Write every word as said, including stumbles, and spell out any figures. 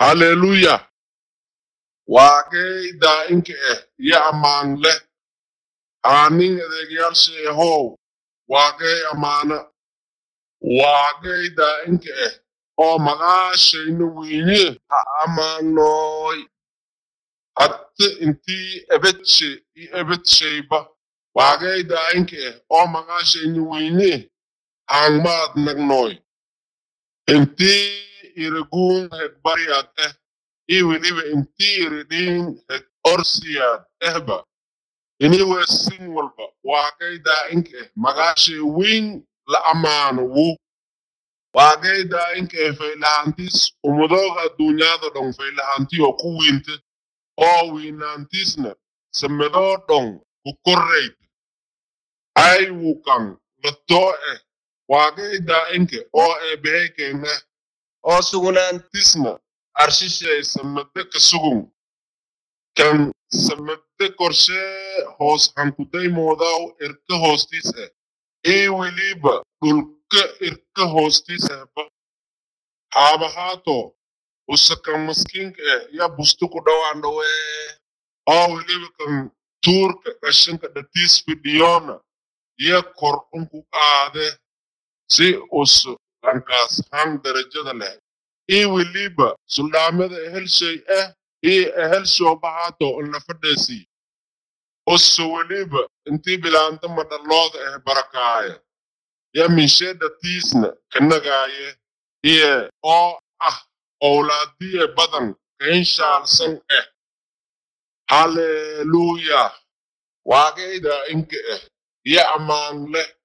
Hallelujah. Wage da inke eh ya amangle aning de yarse ho wage amana wage da inke eh o maga sheinu winyi ha amanoi at inti ebetche i ebetche ba wage da inke eh o maga sheinu winyi hangmat nagnoi inti irgun het bariat eh i wilibe inti iridin het orsiat ehba ini wesin walba waqayda inke magashi wing la amano wu waqayda inke feilantis umudoga dunyada dong feilanti o kuwinte o winantisna semedo dong ku korreit ay wukan lotto e waqayda inke o e beke ne o sugunantisna arshishe semede kesugun kan samade korshe hoos hankuday moodaw irka hoostiisa ii weliba dhulka irka hoostiisa ba haabahaato usakan maskiinka eh ya bustu ku dhawaan dhawee oo weliba kan tuurka qashinka dhatiis fidhiyoona ya kor unku qaade si us dhankaas han darajada leh ii weliba suldhaamada ehelshay ah ii ehelsho bahaato una fadheesii oso weliba intii bilaanta madhalooda eh barakaaya ya minsheda tiisna kanagaaye iye oo ah owlaadiye badan kainshaalsan eh haleluya waaqeyda inka eh ya ammaan leh